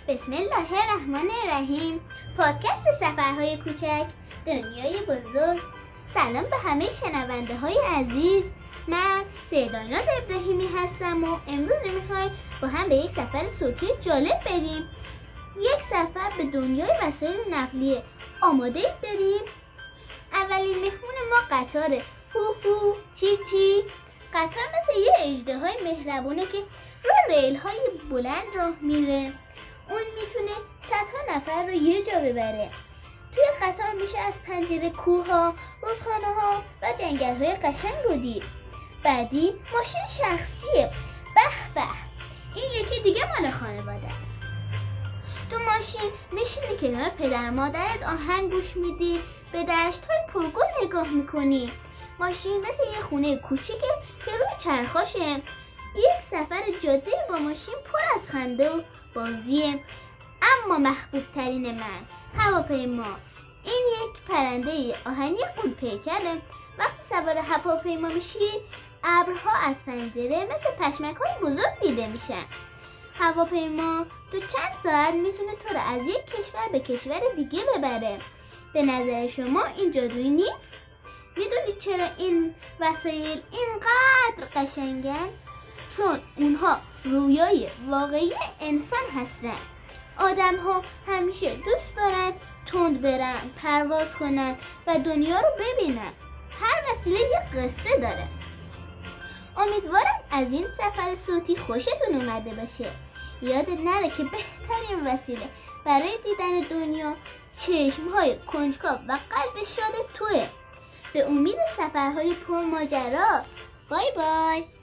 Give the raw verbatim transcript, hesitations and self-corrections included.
بسم الله الرحمن الرحیم. پادکست سفرهای کوچک دنیای بزرگ. سلام به همه شنونده های عزیز. من سیداینات ابراهیمی هستم و امروز میخوایم با هم به یک سفر صوتی جالب بریم. یک سفر به دنیای وسایل نقلیه. آماده اید بریم؟ اولین مهمون ما قطاره. هو هو چی چی. قطار مثل یه اژدهای مهربونه که روی ریل های بلند راه میره. اون میتونه صدها نفر رو یه جا ببره. توی قطار میشه از پنجره کوه‌ها، رودخانه‌ها و جنگل‌های قشنگ رو دید. بعدی ماشین شخصیه. به به، این یکی دیگه مال خانواده است. تو ماشین میشینی کنار پدر مادرت آهنگ گوش میدی، به دشت‌های پرگل نگاه میکنی. ماشین مثل یه خونه کوچیکه که روی چرخاشه. یک سفر جاده با ماشین پر از خنده و بازیه. اما محبوب ترین من هواپیما. این یک پرنده آهنی غول‌پیکره. وقتی سوار هواپیما میشی ابرها از پنجره مثل پشمک‌های بزرگ دیده میشن. هواپیما تو چند ساعت میتونه تو رو از یک کشور به کشور دیگه ببره. به نظر شما این جادویی نیست؟ میدونی چرا این وسایل اینقدر قشنگن؟ چون اونها رویای واقعی انسان هستن. آدم ها همیشه دوست دارن تند برن، پرواز کنن و دنیا رو ببینن. هر وسیله یه قصه داره. امیدوارم از این سفر صوتی خوشتون اومده باشه. یادت نره که بهترین وسیله برای دیدن دنیا چشم‌های کنجکاو و قلب شاد توه. به امید سفرهای پرماجرا. بای بای.